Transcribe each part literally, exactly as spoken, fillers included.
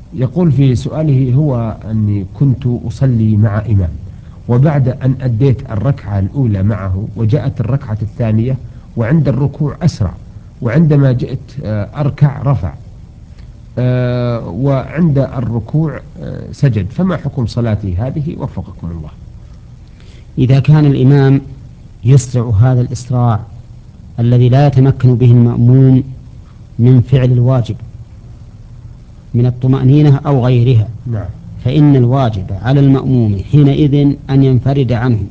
يقول في سؤاله هو أني كنت أصلي مع إمام، وبعد أن أديت الركعة الأولى معه وجاءت الركعة الثانية وعند الركوع أسرع، وعندما جئت آه، أركع رفع، آه، وعند الركوع آه، سجد، فما حكم صلاتي هذه وفقكم الله؟ إذا كان الإمام يسرع هذا الإسراع الذي لا يتمكن به المأموم من فعل الواجب من الطمأنينة أو غيرها، نعم. فإن الواجب على المأموم حينئذ أن ينفرد عنه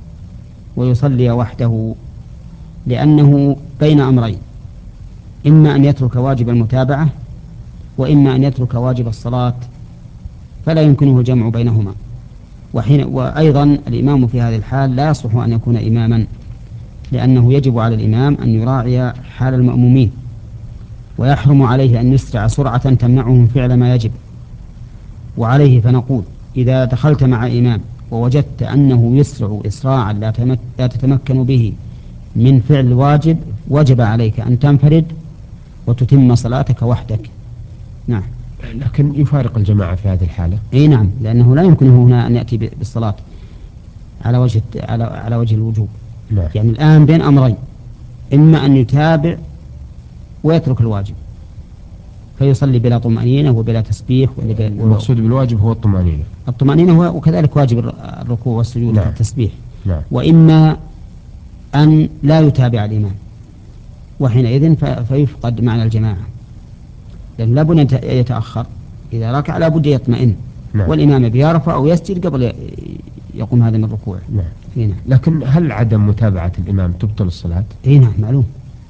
ويصلي وحده، لأنه بين أمرين: إما أن يترك واجب المتابعة، وإما أن يترك واجب الصلاة، فلا يمكنه الجمع بينهما. وحين وأيضا الإمام في هذه الحال لا يصلح أن يكون إماما، لأنه يجب على الإمام أن يراعي حال المأمومين، ويحرم عليه أن يسرع سرعة تمنعه من فعل ما يجب. وعليه فنقول: إذا دخلت مع إمام ووجدت أنه يسرع إسراعا لا تتمكن به من فعل الواجب، وجب عليك أن تنفرد وتتم صلاتك وحدك. نعم. لكن يفارق الجماعة في هذه الحالة؟ أي نعم، لأنه لا يمكنه هنا أن يأتي بالصلاة على وجه على على وجه الوجوب. نعم. يعني الآن بين أمرين: إما أن يتابع ويترك الواجب فيصلي بلا طمأنينة وبلا تسبيح. والمقصود بالواجب هو الطمأنينة. الطمأنينة، وكذلك واجب الركوع والسجود. نعم. والتسبيح. نعم. وإما أن لا يتابع الإمام، وحينئذ فيفقد معنى الجماعة، لأن لابد أن يتأخر. إذا ركع لابد يطمئن. نعم. والإمام بيرفع أو يسجد قبل يقوم هذا من الركوع. نعم. هنا. لكن هل عدم متابعة الإمام تبطل الصلاة؟ هنا معلوم،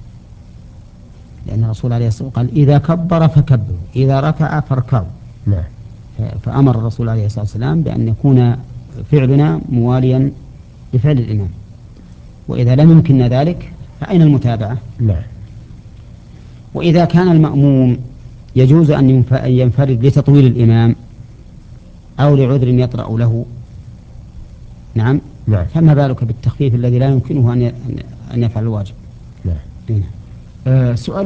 لأن الرسول عليه الصلاة والسلام قال: إذا كبر فكبروا، إذا ركع فاركعوا. نعم. فأمر الرسول عليه الصلاة والسلام بأن يكون فعلنا مواليا لفعل الإمام، وإذا لم يمكن ذلك فأين المتابعة؟ نعم. وإذا كان المأموم يجوز أن ينفرد لتطويل الإمام أو لعذر يطرأ له، نعم، نعم. فما بالك بالتخفيف الذي لا يمكنه أن يفعل الواجب؟ نعم. هنا. آه سؤال